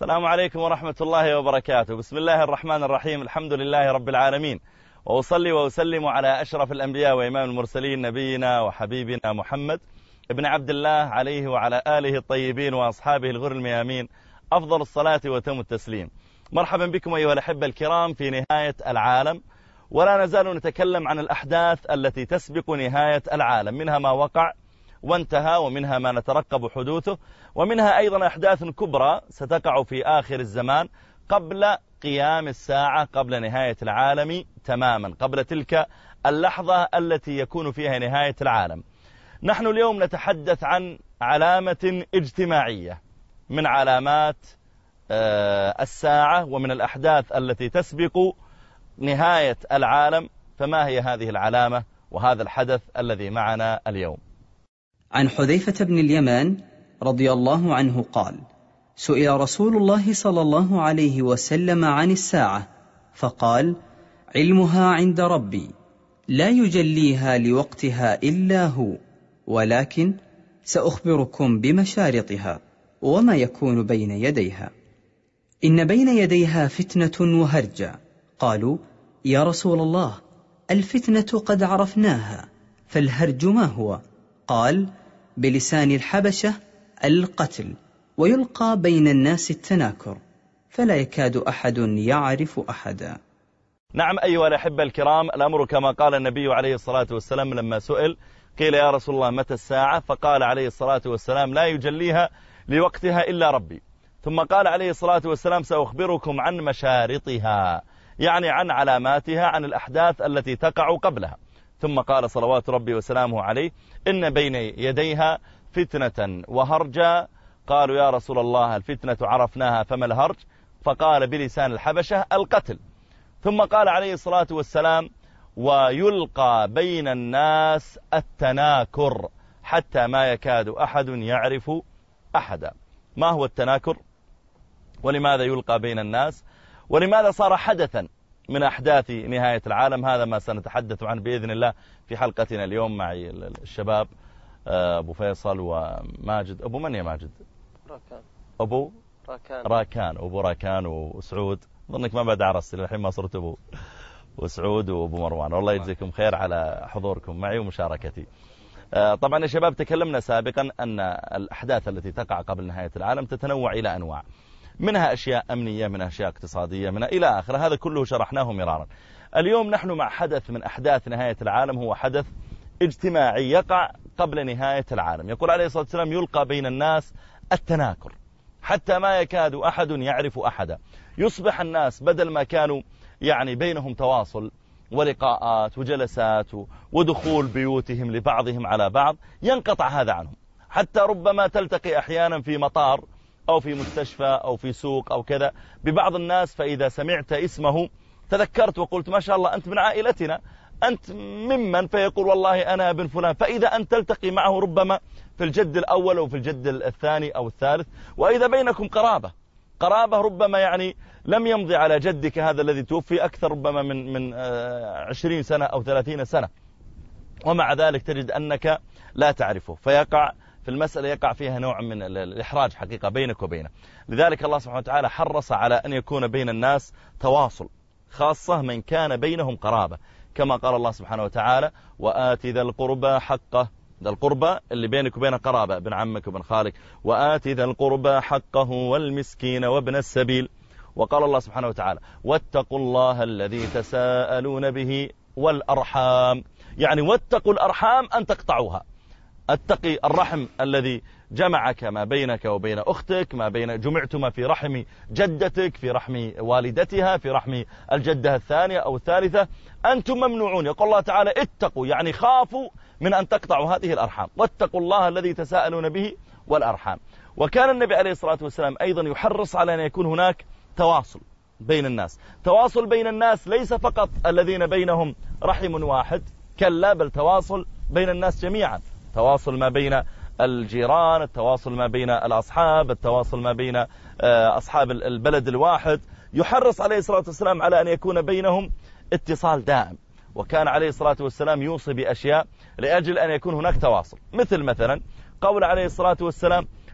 السلام عليكم ورحمة الله وبركاته. بسم الله الرحمن الرحيم. الحمد لله رب العالمين، وأصلي وأسلم على أشرف الأنبياء وإمام المرسلين نبينا وحبيبنا محمد ابن عبد الله عليه وعلى آله الطيبين وأصحابه الغر الميامين أفضل الصلاة وتم التسليم. مرحبا بكم أيها الأحبة الكرام في نهاية العالم، ولا نزال نتكلم عن الأحداث التي تسبق نهاية العالم، منها ما وقع وانتهى، ومنها ما نترقب حدوثه، ومنها أيضا أحداث كبرى ستقع في آخر الزمان قبل قيام الساعة، قبل نهاية العالم تماما، قبل تلك اللحظة التي يكون فيها نهاية العالم. نحن اليوم نتحدث عن علامة اجتماعية من علامات الساعة ومن الأحداث التي تسبق نهاية العالم. فما هي هذه العلامة وهذا الحدث الذي معنا اليوم؟ عن حذيفة بن اليمان رضي الله عنه قال: سئل رسول الله صلى الله عليه وسلم عن الساعة فقال: علمها عند ربي لا يجليها لوقتها إلا هو، ولكن سأخبركم بمشارطها وما يكون بين يديها. إن بين يديها فتنة وهرجة. قالوا: يا رسول الله، الفتنة قد عرفناها، فالهرج ما هو؟ قال: بلسان الحبشة القتل، ويلقى بين الناس التناكر، فلا يكاد أحد يعرف أحدا. نعم أيها الأحبة الكرام، الأمر كما قال النبي عليه الصلاة والسلام لما سئل قيل: يا رسول الله متى الساعة؟ فقال عليه الصلاة والسلام: لا يجليها لوقتها إلا ربي. ثم قال عليه الصلاة والسلام: سأخبركم عن مشارطها، يعني عن علاماتها، عن الأحداث التي تقع قبلها. ثم قال صلوات ربي وسلامه عليه: إن بين يديها فتنة وهرجا. قالوا: يا رسول الله، الفتنة عرفناها، فما الهرج؟ فقال بلسان الحبشة القتل. ثم قال عليه الصلاة والسلام: ويلقى بين الناس التناكر، حتى ما يكاد أحد يعرف أحدا. ما هو التناكر؟ ولماذا يلقى بين الناس؟ ولماذا صار حدثا من أحداث نهاية العالم؟ هذا ما سنتحدث عنه بإذن الله في حلقتنا اليوم معي الشباب أبو فيصل وماجد. أبو من يا ماجد؟ راكان. أبو راكان. أبو راكان وسعود. ظنك ما بعد عرست الحين ما صرت أبو وسعود وأبو مروان. والله يجزيكم خير على حضوركم معي ومشاركتي. طبعا يا شباب، تكلمنا سابقا أن الأحداث التي تقع قبل نهاية العالم تتنوع إلى أنواع، منها أشياء أمنية، منها أشياء اقتصادية، منها إلى آخر. هذا كله شرحناه مرارا. اليوم نحن مع حدث من أحداث نهاية العالم، هو حدث اجتماعي يقع قبل نهاية العالم. يقول عليه الصلاة والسلام: يلقى بين الناس التناكر، حتى ما يكاد أحد يعرف أحدا. يصبح الناس بدل ما كانوا يعني بينهم تواصل ولقاءات وجلسات ودخول بيوتهم لبعضهم على بعض، ينقطع هذا عنهم. حتى ربما تلتقي أحيانا في مطار أو في مستشفى أو في سوق أو كذا ببعض الناس، فإذا سمعت اسمه تذكرت وقلت: ما شاء الله، أنت من عائلتنا، أنت ممن؟ فيقول: والله أنا ابن فلان. فإذا أنت تلتقي معه ربما في الجد الأول أو في الجد الثاني أو الثالث، وإذا بينكم قرابة ربما يعني لم يمضي على جدك هذا الذي توفي أكثر ربما من 20 سنة أو 30 سنة، ومع ذلك تجد أنك لا تعرفه، فيقع في المسألة، يقع فيها نوع من الإحراج حقيقة بينك وبينه. لذلك الله سبحانه وتعالى حرص على أن يكون بين الناس تواصل، خاصة من كان بينهم قرابة، كما قال الله سبحانه وتعالى: وآت ذا القربى حقه. ذا القربى اللي بينك وبين قرابة، ابن عمك وابن خالك. وآت ذا القربى حقه والمسكين وابن السبيل. وقال الله سبحانه وتعالى: واتقوا الله الذي تساءلون به والأرحام. يعني واتقوا الأرحام أن تقطعوها. اتقي الرحم الذي جمعك ما بينك وبين أختك، ما بين جمعتما في رحم جدتك، في رحم والدتها، في رحم الجدة الثانية أو الثالثة. أنتم ممنوعون. يقول الله تعالى: اتقوا، يعني خافوا من أن تقطعوا هذه الأرحام. واتقوا الله الذي تساءلون به والأرحام. وكان النبي عليه الصلاة والسلام أيضا يحرص على أن يكون هناك تواصل بين الناس. تواصل بين الناس ليس فقط الذين بينهم رحم واحد، كلا، بل تواصل بين الناس جميعا. تواصل ما بين الجيران، التواصل ما بين الأصحاب، التواصل ما بين أصحاب البلد الواحد. يحرص عليه الصلاة والسلام على أن يكون بينهم اتصال دائم. وكان عليه الصلاة والسلام يوصي بأشياء لأجل أن يكون هناك تواصل، مثلا قول عليه الصلاة والسلام: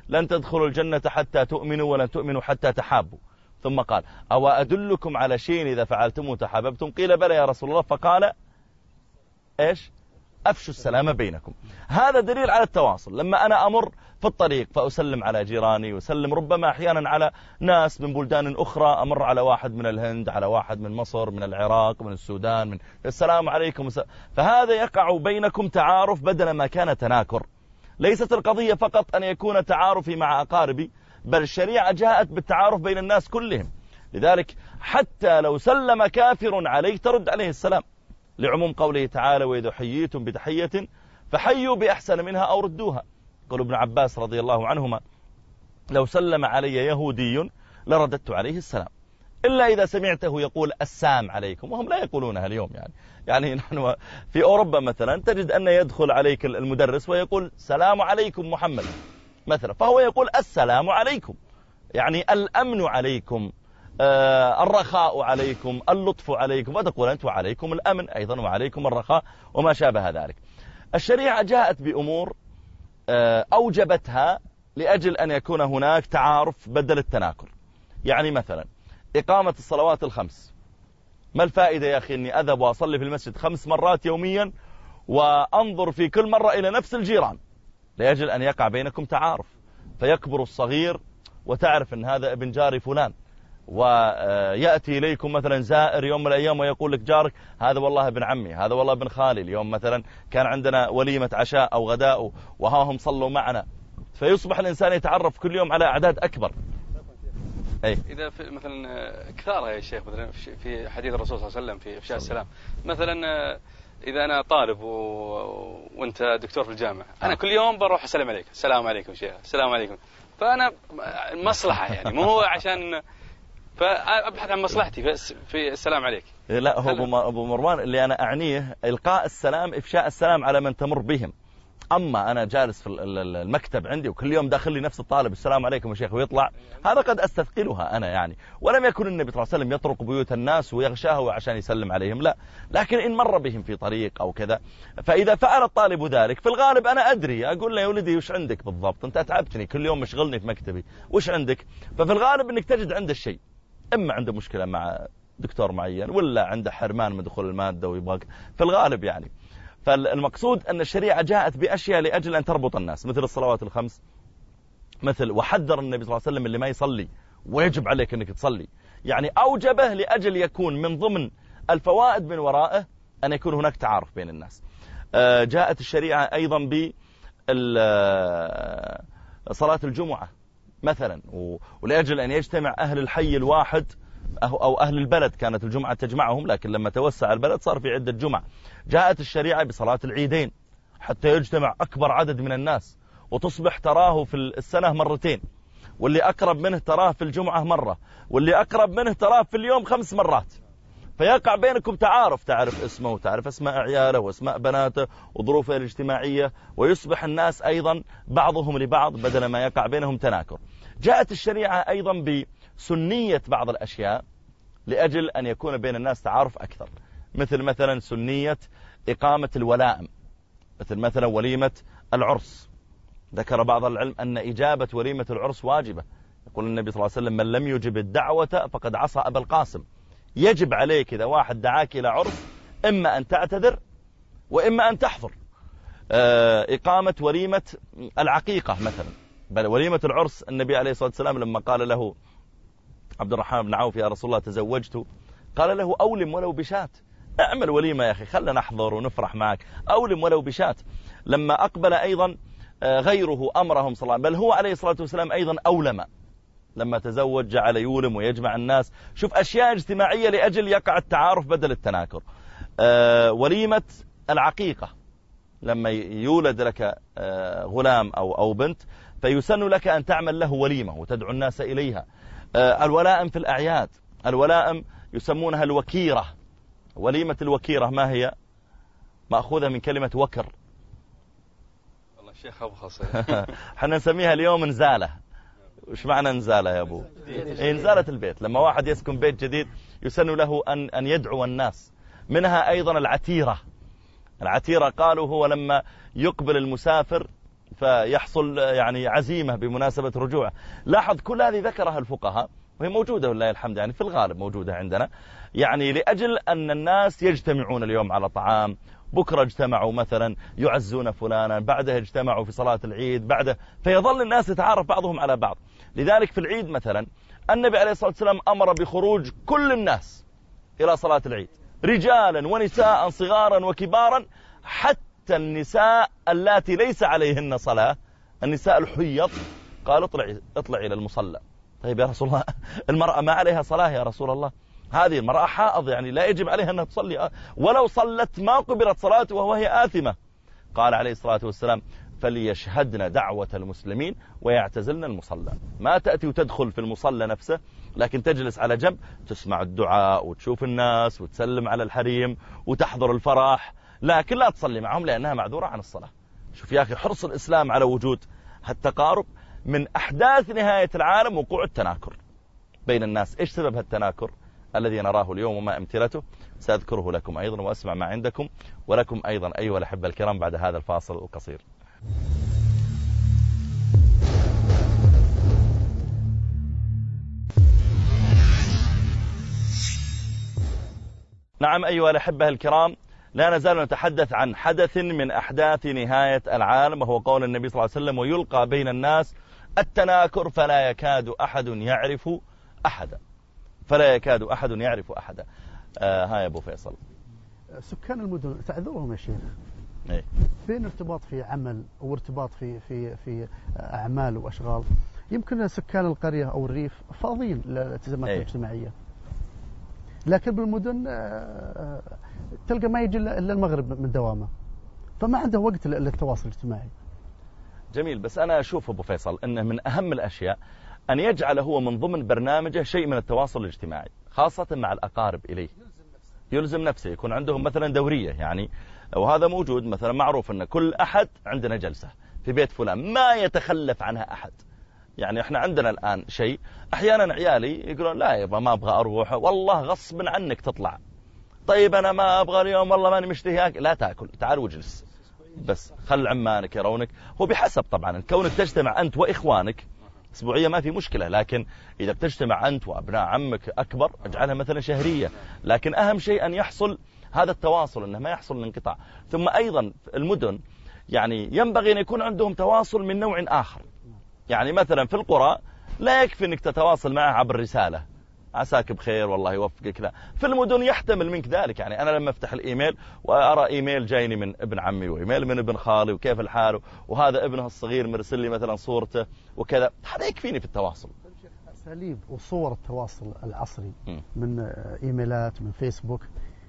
لن تدخلوا الجنة حتى تؤمنوا ولن تؤمنوا حتى تحابوا. ثم قال أو أدلكم على شيء إذا فعلتم تحاببتم؟ قيل بلى يا رسول الله. فقال إيش؟ أفشوا السلام بينكم. هذا دليل على التواصل. لما أنا أمر في الطريق فأسلم على جيراني، وسلم ربما أحيانا على ناس من بلدان أخرى، أمر على واحد من الهند، على واحد من مصر، من العراق، من السودان، من السلام عليكم، فهذا يقع بينكم تعارف بدل ما كان تناكر. ليست القضية فقط أن يكون تعارفي مع أقاربي، بل الشريعة جاءت بالتعارف بين الناس كلهم. لذلك حتى لو سلم كافر عليك ترد عليه السلام، لعموم قوله تعالى وإذا حييتم بتحية فحيوا بأحسن منها أو ردوها. قال ابن عباس رضي الله عنهما لو سلم علي يهودي لرددت عليه السلام، إلا إذا سمعته يقول السلام عليكم، وهم لا يقولونها اليوم. يعني نحن في أوروبا مثلا تجد أن يدخل عليك المدرس ويقول سلام عليكم محمد مثلا، فهو يقول السلام عليكم، يعني الأمن عليكم، الرخاء عليكم، اللطف عليكم، وتقول أنت وعليكم الأمن أيضا وعليكم الرخاء وما شابه ذلك. الشريعة جاءت بأمور أوجبتها لأجل أن يكون هناك تعارف بدل التناكر. يعني مثلا إقامة الصلوات الخمس، ما الفائدة يا أخي أني أذهب وأصلي في المسجد 5 مرات يوميا وأنظر في كل مرة إلى نفس الجيران؟ لأجل أن يقع بينكم تعارف، فيكبر الصغير وتعرف أن هذا ابن جاري فلان، ويأتي إليكم مثلا زائر يوم من الأيام ويقول لك جارك هذا والله ابن عمي، هذا والله ابن خالي، اليوم مثلا كان عندنا وليمة عشاء أو غداء وها هم صلوا معنا، فيصبح الإنسان يتعرف كل يوم على أعداد أكبر. إذا مثلا كثارة يا شيخ، مثلا في حديث الرسول صلى الله عليه وسلم في إفشاء السلام، مثلا إذا أنا طالب وأنت دكتور في الجامعة، أنا كل يوم بروح أسلم عليك، السلام عليكم شيخ، السلام عليكم، فأنا مصلحة يعني، مو هو عشان فأبحث عن مصلحتي في السلام عليك. لا، هو أبو مروان اللي أنا أعنيه إلقاء السلام، إفشاء السلام على من تمر بهم. أما أنا جالس في المكتب عندي وكل يوم داخل لي نفس الطالب السلام عليكم يا شيخ ويطلع، هذا قد أستثقلها أنا يعني. ولم يكن النبي صلى الله عليه وسلم يطرق بيوت الناس ويغشاها عشان يسلم عليهم، لا، لكن إن مر بهم في طريق أو كذا، فإذا فعل الطالب ذلك في الغالب أنا أدري، أقول له يا ولدي وش عندك بالضبط، أنت أتعبتني كل يوم مشغلني في مكتبي، وش عندك؟ ففي الغالب أنك تجد عنده الشيء، إما عنده مشكلة مع دكتور معين، ولا عنده حرمان من دخول المادة ويبغاك في الغالب يعني. فالمقصود أن الشريعة جاءت بأشياء لأجل أن تربط الناس، مثل الصلوات الخمس، مثل وحذر النبي صلى الله عليه وسلم اللي ما يصلي ويجب عليك أنك تصلي، يعني أوجبه لأجل يكون من ضمن الفوائد من ورائه أن يكون هناك تعارف بين الناس. جاءت الشريعة أيضا بصلاة الجمعة مثلا، ولأجل أن يجتمع أهل الحي الواحد أو أهل البلد، كانت الجمعة تجمعهم، لكن لما توسع البلد صار في عدة جمعة. جاءت الشريعة بصلاة العيدين حتى يجتمع أكبر عدد من الناس، وتصبح تراه في السنة مرتين، واللي أقرب منه تراه في الجمعة مرة، واللي أقرب منه تراه في اليوم 5 مرات، فيقع بينكم تعارف، تعرف اسمه وتعرف اسماء عياله واسماء بناته وظروفه الاجتماعية، ويصبح الناس أيضا بعضهم لبعض بدل ما يقع بينهم تناكر. جاءت الشريعة أيضا بسنية بعض الأشياء لأجل أن يكون بين الناس تعارف أكثر، مثلا سنية إقامة الولائم، مثلا وليمة العرس. ذكر بعض العلم أن إجابة وليمة العرس واجبة، يقول النبي صلى الله عليه وسلم من لم يجب الدعوة فقد عصى أبا القاسم. يجب عليك إذا واحد دعاك إلى عرس إما أن تعتذر وإما أن تحضر. إقامة وليمة العقيقة مثلا، بل وليمة العرس النبي عليه الصلاة والسلام لما قال له عبد الرحمن بن عوف يا رسول الله تزوجت، قال له أولم ولو بشات، اعمل وليمة يا أخي، خلنا نحضر ونفرح معك، أولم ولو بشات. لما أقبل أيضا غيره أمرهم صلى الله عليه وسلم، بل هو عليه الصلاة والسلام أيضا أولم، لما تزوج جعل يولم ويجمع الناس. شوف أشياء اجتماعية لأجل يقع التعارف بدل التناكر. وليمة العقيقة، لما يولد لك غلام أو بنت فيسن لك أن تعمل له وليمة وتدعو الناس إليها. الولائم في الأعياد، الولائم يسمونها الوكيرة. وليمة الوكيرة ما هي؟ مأخوذة من كلمة وكر. والله الشيخ أبخص. حنا نسميها اليوم نزالة. وش معنى نزالة يا أبو؟ نزالة البيت، لما واحد يسكن بيت جديد يسن له أن يدعو الناس. منها أيضا العتيرة. العتيرة قالوا هو لما يقبل المسافر فيحصل يعني عزيمة بمناسبة رجوعه. لاحظ كل هذه ذكرها الفقهاء وهي موجودة والله الحمد، يعني في الغالب موجودة عندنا، يعني لأجل أن الناس يجتمعون اليوم على طعام، بكرة اجتمعوا مثلا يعزون فلانا، بعدها اجتمعوا في صلاة العيد، بعده فيظل الناس يتعارف بعضهم على بعض. لذلك في العيد مثلا النبي عليه الصلاة والسلام أمر بخروج كل الناس إلى صلاة العيد، رجالا ونساء صغارا وكبارا، حتى النساء اللاتي ليس عليهن صلاة، النساء الحيض، قال اطلع إلى المصلى. طيب يا رسول الله المرأة ما عليها صلاة يا رسول الله، هذه المرأة حائض يعني لا يجب عليها أنها تصلي، ولو صلت ما قبلت صلاتها وهي آثمة. قال عليه الصلاة والسلام فليشهدن دعوة المسلمين ويعتزلن المصلى. ما تأتي وتدخل في المصلى نفسه، لكن تجلس على جنب تسمع الدعاء وتشوف الناس وتسلم على الحريم وتحضر الفرح، لكن لا تصلي معهم لأنها معذورة عن الصلاة. شوف يا أخي حرص الإسلام على وجود هالتقارب. من أحداث نهاية العالم وقوع التناكر بين الناس. إيش سبب هالتناكر الذي نراه اليوم وما أمثلته؟ سأذكره لكم أيضا وأسمع ما عندكم ولكم أيضا أيها الأحبة الكرام بعد هذا الفاصل القصير. نعم أيها الأحبة الكرام، لا نزال نتحدث عن حدث من أحداث نهاية العالم، وهو قول النبي صلى الله عليه وسلم ويلقى بين الناس التناكر فلا يكاد أحد يعرف أحدا، فلا يكاد أحد يعرف أحدا. ها يا أبو فيصل. سكان المدن تعذرهم يا شيخ، إيه؟ بين ارتباط في عمل أو ارتباط في أعمال وأشغال، يمكن سكان القرية أو الريف فاضيين للالتزامات الاجتماعية، لكن بالمدن تلقى ما يجي إلا المغرب من دوامه، فما عنده وقت للتواصل الاجتماعي. جميل، بس أنا أشوف أبو فيصل أنه من أهم الأشياء أن يجعل هو من ضمن برنامجه شيء من التواصل الاجتماعي، خاصة مع الأقارب إليه. يلزم نفسه يكون عندهم مثلا دورية يعني، وهذا موجود مثلا معروف أن كل أحد عندنا جلسة في بيت فلان ما يتخلف عنها أحد. يعني احنا عندنا الآن شيء أحيانا عيالي يقولون لا يبا ما أبغى أروح، والله غصب عنك تطلع. طيب أنا ما أبغى اليوم والله ماني مشتهي، لا تأكل، تعال واجلس بس خل عمانك يرونك. هو بحسب طبعا كونك تجتمع أنت وإخوانك أسبوعية ما في مشكلة، لكن إذا بتجتمع أنت وأبناء عمك أكبر اجعلها مثلا شهرية. لكن أهم شيء أن يحصل هذا التواصل، أنه ما يحصل الانقطاع. ثم أيضا المدن يعني ينبغي أن يكون عندهم تواصل من نوع آخر. يعني مثلا في القرى لا يكفي أنك تتواصل معه عبر رسالة عساك بخير والله يوفقك، لا، في المدن يحتمل منك ذلك. يعني أنا لما أفتح الإيميل وأرى إيميل جايني من ابن عمي وإيميل من ابن خالي وكيف الحال، وهذا ابنه الصغير مرسل لي مثلا صورته وكذا، هذا يكفيني في التواصل. أساليب وصور التواصل العصري من إيميلات من فيسبوك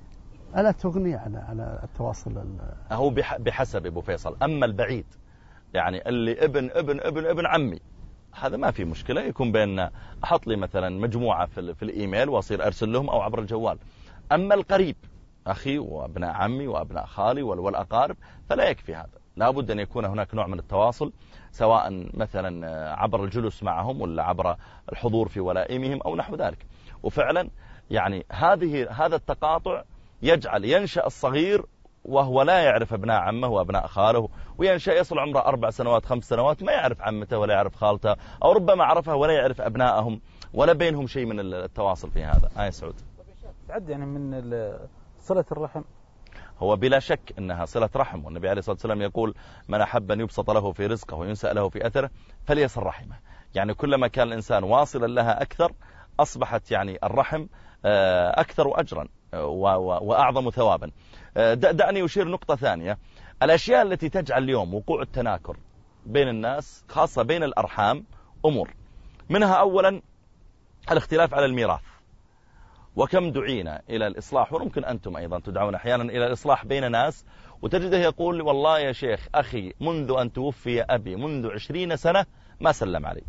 ألا تغني عن التواصل؟ هو بحسب أبو فيصل. أما البعيد يعني اللي ابن عمي هذا ما في مشكلة، يكون بيننا أحط لي مثلا مجموعة في الإيميل وأصير أرسل لهم أو عبر الجوال. أما القريب أخي وابناء عمي وابناء خالي والأقارب فلا يكفي هذا، لا بد أن يكون هناك نوع من التواصل، سواء مثلا عبر الجلوس معهم ولا عبر الحضور في ولائمهم أو نحو ذلك. وفعلا يعني هذا التقاطع ينشأ الصغير وهو لا يعرف أبناء عمه وأبناء خاله، وينشأ يصل عمره 4 سنوات 5 سنوات ما يعرف عمته ولا يعرف خالته، أو ربما عرفها ولا يعرف أبنائهم ولا بينهم شيء من التواصل في هذا. سعود تعد يعني من صلة الرحم. هو بلا شك أنها صلة رحم، والنبي عليه الصلاة والسلام يقول من أحب أن يبسط له في رزقه وينسأ له في أثره فليصل رحمه. يعني كلما كان الإنسان واصلا لها أكثر أصبحت يعني الرحم أكثر أجرا وأعظم ثوابا. دعني أشير نقطة ثانية. الأشياء التي تجعل اليوم وقوع التناكر بين الناس خاصة بين الأرحام أمور منها أولا الاختلاف على الميراث، وكم دعينا إلى الإصلاح، وممكن أنتم أيضا تدعون أحيانا إلى الإصلاح بين ناس، وتجده يقول والله يا شيخ أخي منذ أن توفي أبي منذ 20 سنة ما سلم علي.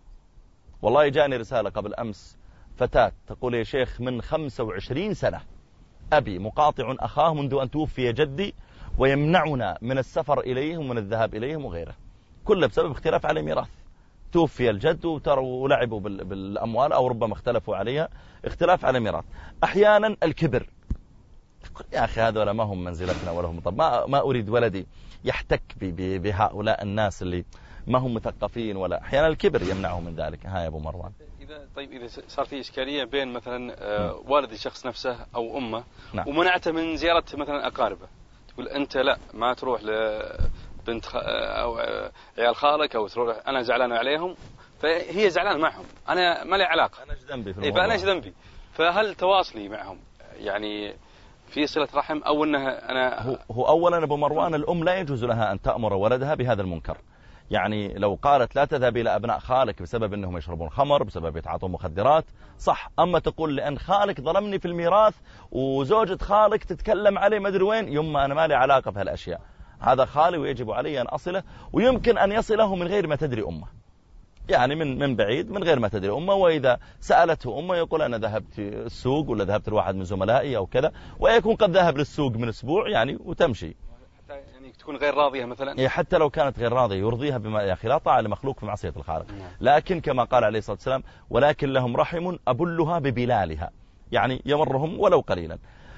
والله جاءني رسالة قبل أمس فتاة تقول يا شيخ من 25 سنة أبي مقاطع أخاه منذ أن توفي جدي ويمنعنا من السفر إليهم ومن الذهاب إليهم وغيره، كله بسبب اختلاف على ميراث. توفي الجد ولعبوا بالأموال أو ربما اختلفوا عليها، اختلاف على ميراث. أحيانا الكبر، يا أخي هذا ما هم منزلتنا ولا هم. طب ما أريد ولدي يحتك بهؤلاء الناس اللي ما هم مثقفين، ولا أحيانا الكبر يمنعه من ذلك. ها يا أبو مروان. طيب إذا صار في إشكالية بين مثلا والد الشخص نفسه أو أمه، نعم. ومنعته من زيارة مثلا أقاربه، تقول أنت لا ما تروح لبنت أو عيال خالك، أو تروح، أنا زعلان عليهم، فهي زعلان معهم، أنا ما لي علاقة، أنا إيش ذنبي في الموضوع؟ فأنا إيش ذنبي؟ فهل تواصلي معهم يعني في صلة رحم، أو أنها أنا هو أولا أبو مروان الأم لا يجوز لها أن تأمر ولدها بهذا المنكر. يعني لو قالت لا تذهب إلى أبناء خالك بسبب أنهم يشربون خمر، بسبب يتعاطون مخدرات، صح. أما تقول لأن خالك ظلمني في الميراث وزوجة خالك تتكلم عليه ما أدري وين، يما أنا ما لي علاقة بهالأشياء، هذا خالي ويجب علي أن أصله، ويمكن أن يصله من غير ما تدري أمه، يعني من بعيد من غير ما تدري أمه. وإذا سألته أمه يقول أنا ذهبت السوق، ولا ذهبت لواحد من زملائي أو كذا، ويكون قد ذهب للسوق من أسبوع يعني، وتمشي. يعني تكون غير راضية مثلا، حتى لو كانت غير راضية يرضيها بما، يا أخي لا طاعة لمخلوق في معصية الخالق. لكن كما قال عليه الصلاة والسلام ولكن لهم رحم أبلها ببلالها، يعني يمرهم ولو قليلا.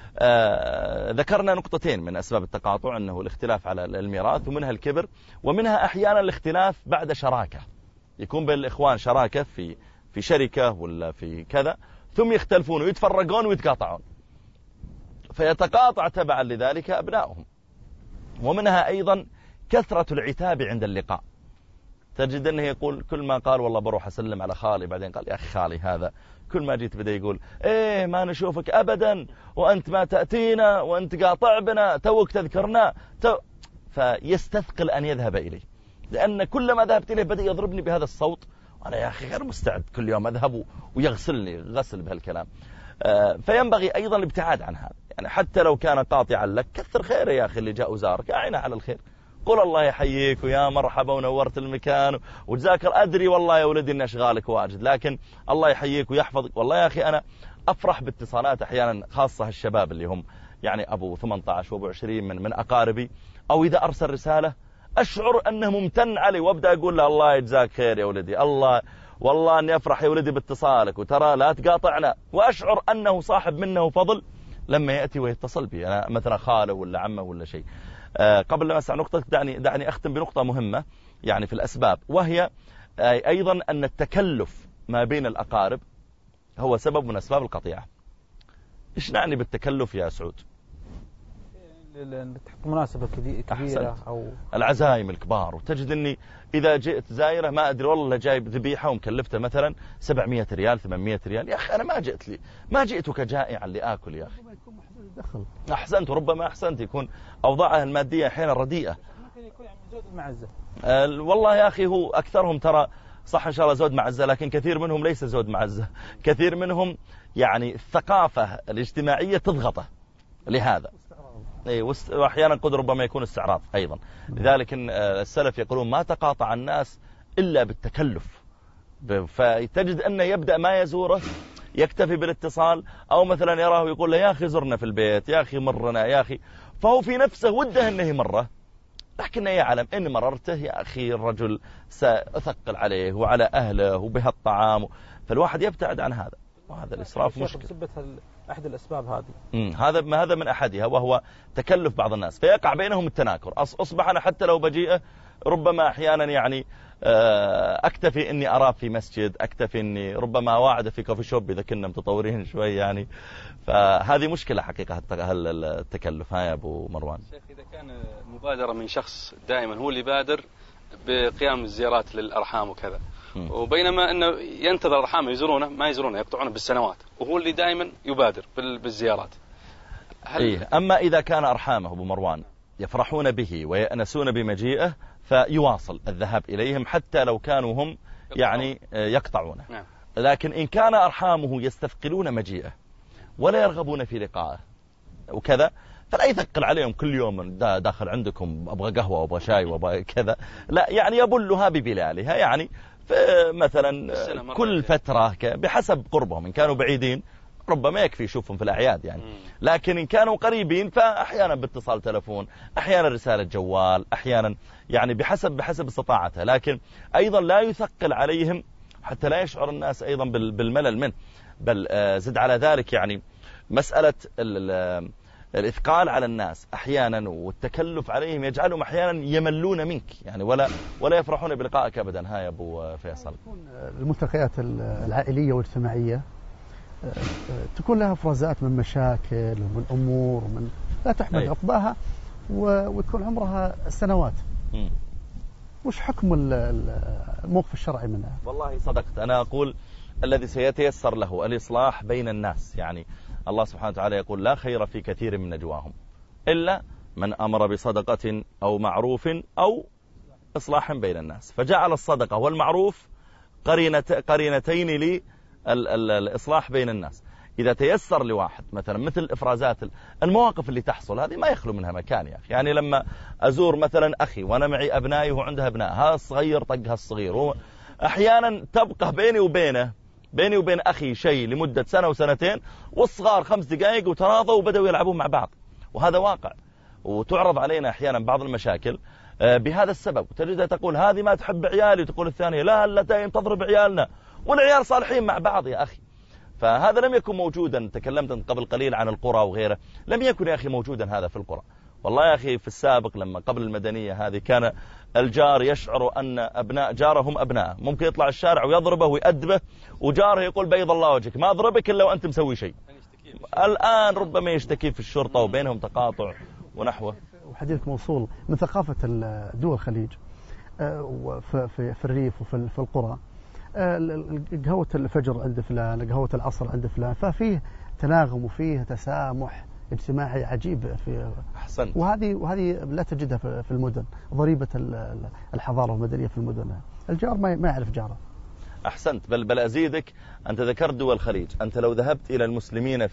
ذكرنا نقطتين من أسباب التقاطع، أنه الاختلاف على الميراث، ومنها الكبر، ومنها أحيانا الاختلاف بعد شراكة، يكون بين الإخوان شراكة في شركة ولا في كذا، ثم يختلفون ويتفرقون ويتقاطعون، فيتقاطع تبعا لذلك أبنائهم. ومنها أيضا كثرة العتاب عند اللقاء، تجد أنه يقول كل ما قال والله بروح أسلم على خالي، بعدين قال يا أخي خالي هذا كل ما جيت بدأ يقول إيه ما نشوفك أبدا، وأنت ما تأتينا، وأنت قاطع بنا، توك تذكرنا فيستثقل أن يذهب إليه، لأن كلما ذهبت إليه بدأ يضربني بهذا الصوت، وأنا يا أخي غير مستعد كل يوم أذهب ويغسلني غسل بهالكلام. فينبغي أيضا الابتعاد عن هذا، يعني حتى لو كان قاطعا لك كثر خير يا أخي اللي جاء وزارك، أعينه على الخير، قل الله يحييك ويا مرحبا ونورت المكان وتذاكر، أدري والله يا ولدي إن أشغالك واجد، لكن الله يحييك ويحفظك. والله يا أخي أنا أفرح باتصالات أحيانا، خاصة الشباب اللي هم يعني أبو 18 وأبو 20 من أقاربي، أو إذا أرسل رسالة أشعر أنه ممتن علي، وأبدأ أقول له الله يجزاك خير يا ولدي، الله والله أني أفرح يا ولدي باتصالك، وترى لا تقاطعنا، وأشعر أنه صاحب منه فضل لما يأتي ويتصل بي، أنا مثلا خاله ولا عمه ولا شيء. قبل ما أسمع نقطة دعني أختم بنقطة مهمة يعني في الأسباب، وهي أيضا أن التكلف ما بين الأقارب هو سبب من أسباب القطيعة. إيش نعني بالتكلف يا سعود؟ تحط مناسبة كبيرة أو العزائم الكبار، وتجد أني إذا جئت زائرة ما أدري والله جايب ذبيحة ومكلفته مثلا 700 ريال 800 ريال، يا أخي أنا ما جئتك جائعا لآكل يا أخي. أحسنت، وربما أحسنت يكون أوضاعها المادية أحيانا رديئة، ممكن يكون يعني زود معزة. والله يا أخي هو أكثرهم ترى صح إن شاء الله زود معزة، لكن كثير منهم ليس زود معزة، كثير منهم يعني الثقافة الاجتماعية تضغطه لهذا، وأحيانا قد ربما يكون استعراض أيضا. لذلك السلف يقولون ما تقاطع الناس إلا بالتكلف، فتجد أنه يبدأ ما يزوره يكتفي بالاتصال، أو مثلا يراه يقول له يا أخي زرنا في البيت، يا أخي مرنا يا أخي، فهو في نفسه وده أنه مرة، لكنه يعلم إن مررته يا أخي الرجل سأثقل عليه وعلى أهله وبهالطعام، فالواحد يبتعد عن هذا، وهذا الإسراف مشكلة. أحد الأسباب هذه هذا من أحدها، وهو تكلف بعض الناس، فيقع بينهم التناكر. أصبح أنا حتى لو بجيئه ربما أحيانا يعني أكتفي أني أراه في مسجد، أكتفي أني ربما واعد في كوفي شوب إذا كنا متطورين شوي يعني، فهذه مشكلة حقيقة التكلف. ها يا أبو مروان. شيخ إذا كان مبادرة من شخص دائما هو اللي بادر بقيام الزيارات للأرحام وكذا، وبينما أنه ينتظر الأرحام يزورونه ما يزورونه، يقطعونه بالسنوات، وهو اللي دائما يبادر بالزيارات. أما إذا كان أرحامه أبو مروان يفرحون به ويأنسون بمجيئه فيواصل الذهاب إليهم حتى لو كانوا هم يعني يقطعونه. نعم. لكن إن كان أرحامه يستثقلون مجيئه ولا يرغبون في لقائه وكذا، فلا يثقل عليهم كل يوم داخل عندكم أبغى قهوة وأبغى شاي وأبغى كذا، لا يعني يبلها ببلالها، يعني مثلا كل فترة بحسب قربهم، إن كانوا بعيدين ربما يكفي يشوفهم في الأعياد يعني، لكن إن كانوا قريبين فأحيانا باتصال تلفون، أحيانا رسالة جوال، أحيانا يعني بحسب استطاعته، لكن أيضا لا يثقل عليهم حتى لا يشعر الناس أيضا بالملل منه. بل زد على ذلك يعني مسألة الإثقال على الناس أحيانا والتكلف عليهم يجعلهم أحيانا يملون منك يعني ولا يفرحون بلقائك أبدا. ها يا أبو فيصل، الملتقيات العائلية والاجتماعية تكون لها افرازات من مشاكل ومن أمور ومن لا تحمد عقباها وتكون عمرها سنوات. وش حكم الموقف الشرعي منها؟ والله صدقت، أنا أقول الذي سيتيسر له الإصلاح بين الناس. يعني الله سبحانه وتعالى يقول لا خير في كثير من نجواهم إلا من أمر بصدقة أو معروف أو إصلاح بين الناس، فجعل الصدقة والمعروف قرينتين للإصلاح بين الناس. إذا تيسر لواحد مثلا مثل إفرازات المواقف اللي تحصل هذه ما يخلو منها مكان يا أخي. يعني لما أزور مثلا أخي وأنا معي أبنائي وعنده أبناء، ها الصغير طقها الصغير، أحيانا تبقى بيني وبين أخي شيء لمدة سنة وسنتين، والصغار 5 دقائق وتراضوا وبدأوا يلعبون مع بعض، وهذا واقع. وتعرض علينا أحيانا بعض المشاكل بهذا السبب، وتجدها تقول هذه ما تحب عيالي، وتقول الثانية لا اللتين تضرب عيالنا، والعيال صالحين مع بعض يا أخي. فهذا لم يكن موجودا. تكلمت قبل قليل عن القرى وغيره، لم يكن يا أخي موجودا هذا في القرى. والله يا أخي في السابق لما قبل المدنية هذه كان الجار يشعر أن أبناء جارهم أبناء، ممكن يطلع الشارع ويضربه ويأدبه، وجاره يقول بيض الله وجهك ما أضربك إلا وأنت مسوي شيء. الآن ربما يشتكي في الشرطة وبينهم تقاطع ونحوه. وحديثك موصول من ثقافة دول الخليج في الريف وفي القرى. قهوة الفجر عند فلان، قهوة العصر عند فلان، ففيه تناغم وفيه تسامح اجتماعي عجيب في. أحسنت. وهذه لا تجدها في المدن. ضريبة الحضارة والمدنية في المدن، الجار ما يعرف جاره. أحسنت. بل أزيدك، أنت ذكرت دول الخليج، أنت لو ذهبت إلى المسلمين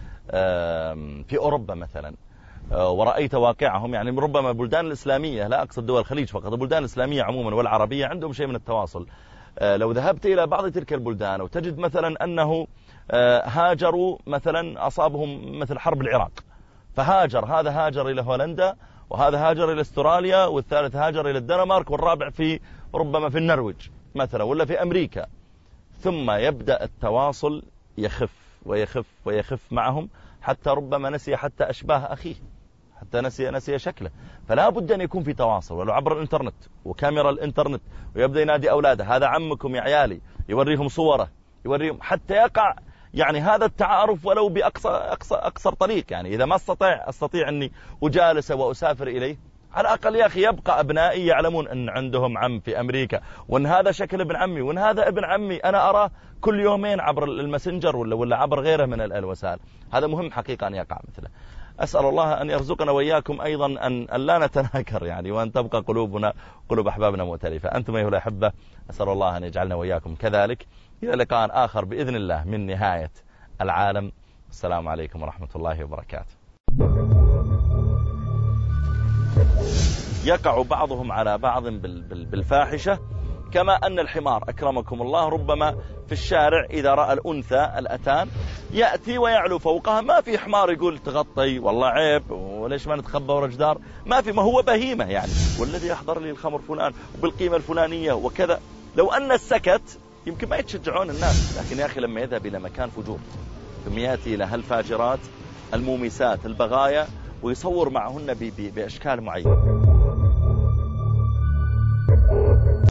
في أوروبا مثلا ورأيت واقعهم، يعني ربما البلدان الإسلامية، لا أقصد دول الخليج فقط، البلدان الإسلامية عموما والعربية عندهم شيء من التواصل. لو ذهبت إلى بعض تلك البلدان وتجد مثلا أنه هاجروا مثلا، أصابهم مثل حرب العراق، فهاجر هذا هاجر إلى هولندا، وهذا هاجر إلى استراليا، والثالث هاجر إلى الدنمارك، والرابع ربما في النرويج مثلا ولا في أمريكا. ثم يبدأ التواصل يخف ويخف ويخف معهم، حتى ربما نسي حتى أشباه أخيه، حتى نسي شكله. فلا بد أن يكون في تواصل ولو عبر الإنترنت وكاميرا الإنترنت، ويبدأ ينادي أولاده هذا عمكم يا عيالي، يوريهم صوره، يوريهم حتى يقع يعني هذا التعارف ولو بأقصر طريق. يعني إذا ما أستطيع أني أجالس وأسافر إليه، على الأقل يا أخي يبقى أبنائي يعلمون أن عندهم عم في أمريكا، وأن هذا شكل ابن عمي، وأن هذا ابن عمي أنا أراه كل يومين عبر الماسنجر ولا عبر غيره من الوسائل. هذا مهم حقيقة أن يقع مثله. أسأل الله أن يرزقنا وإياكم أيضا أن لا نتناكر يعني، وأن تبقى قلوبنا قلوب أحبابنا مؤتلفة. أنتم أيها الأحبة، أسأل الله أن يجعلنا وإياكم كذلك. إلى لقاء آخر بإذن الله من نهاية العالم. السلام عليكم ورحمة الله وبركاته. يقع بعضهم على بعض بالفاحشة، كما أن الحمار أكرمكم الله ربما في الشارع إذا رأى الأنثى الأتان يأتي ويعلو فوقها. ما في حمار يقول تغطي والله عيب وليش ما نتخبى ورا جدار، ما في، ما هو بهيمة يعني، والذي يحضر لي الخمر فلان وبالقيمة الفلانية وكذا. لو أن السكت يمكن ما يتشجعون الناس، لكن يا أخي لما يذهب إلى مكان فجور ثم يأتي إلى هالفاجرات المومسات البغايا ويصور معهن بأشكال معينة.